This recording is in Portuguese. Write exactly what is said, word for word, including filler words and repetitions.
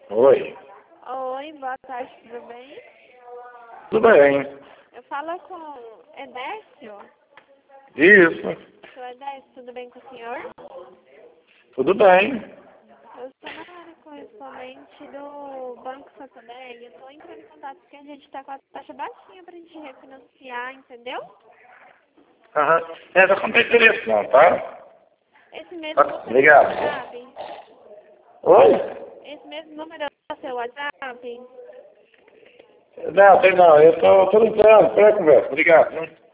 Oi. Oi, boa tarde, tudo bem? Tudo bem? Eu falo com Edécio. Isso. Seu Edécio, tudo bem com o senhor? Tudo bem. Eu sou na área correspondente do Banco Santander e eu estou entrando em contato porque a gente está com a taxa baixinha para a gente refinanciar, entendeu? Aham. É, já comprei interesse não, tá? Esse mesmo Tá, número é o obrigado. WhatsApp? Oi? Esse mesmo número é o seu WhatsApp? Não, tem não. Eu tô, tô ligando. Pera a conversa. Obrigado. Né?